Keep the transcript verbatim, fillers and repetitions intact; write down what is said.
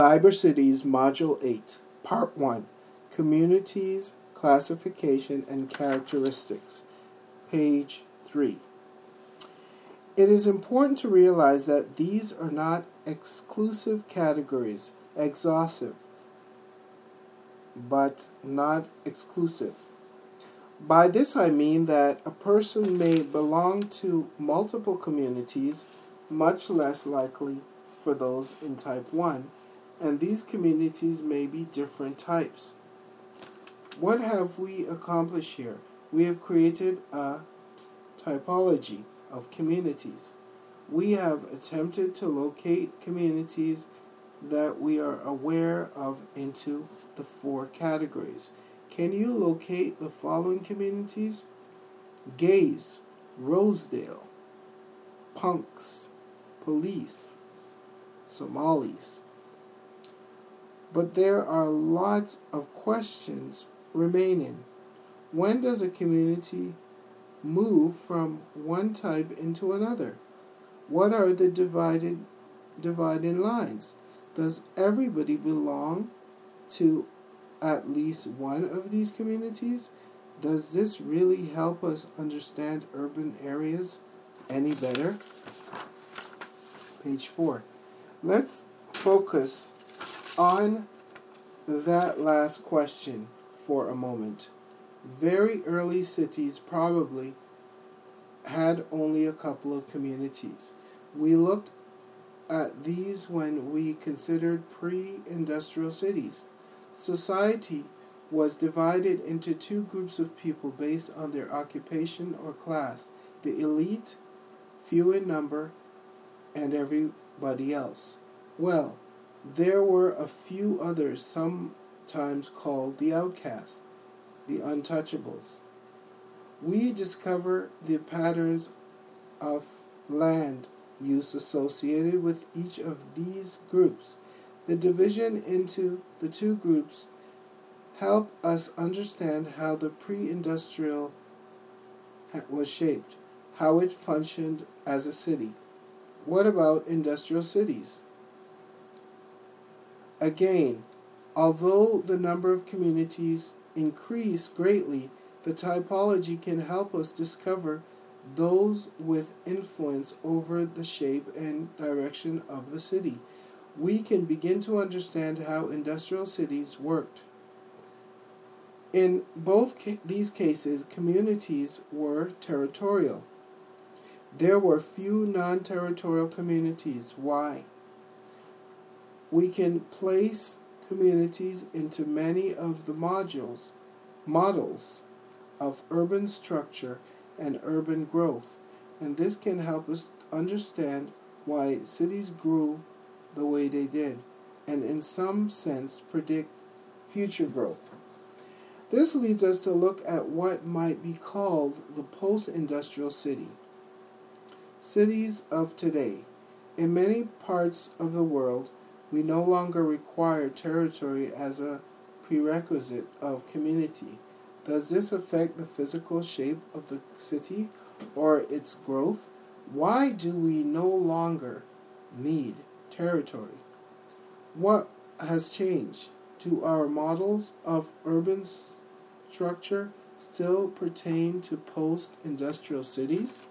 Cyber Cities Module eight, Part one, Communities, Classification and Characteristics, page three. It is important to realize that these are not exclusive categories, exhaustive, but not exclusive. By this I mean that a person may belong to multiple communities, much less likely for those in Type one, and these communities may be different types. What have we accomplished here? We have created a typology of communities. We have attempted to locate communities that we are aware of into the four categories. Can you locate the following communities? Gays, Rosedale, punks, police, Somalis. But there are lots of questions remaining. When does a community move from one type into another? What are the divided dividing lines? Does everybody belong to at least one of these communities? Does this really help us understand urban areas any better? Page four. Let's focus on that last question for a moment. Very early cities probably had only a couple of communities. We looked at these when we considered pre-industrial cities. Society was divided into two groups of people based on their occupation or class: the elite, few in number, and everybody else. Well, there were a few others, sometimes called the outcasts, the untouchables. We discover the patterns of land use associated with each of these groups. The division into the two groups help us understand how the pre-industrial was shaped, how it functioned as a city. What about industrial cities? Again, although the number of communities increase greatly, the typology can help us discover those with influence over the shape and direction of the city. We can begin to understand how industrial cities worked. In both ca- these cases, communities were territorial. There were few non-territorial communities. Why? We can place communities into many of the modules, models of urban structure and urban growth, and this can help us understand why cities grew the way they did, and in some sense predict future growth. This leads us to look at what might be called the post-industrial city. Cities of today. In many parts of the world, we no longer require territory as a prerequisite of community. Does this affect the physical shape of the city or its growth? Why do we no longer need territory? What has changed? Do our models of urban structure still pertain to post-industrial cities?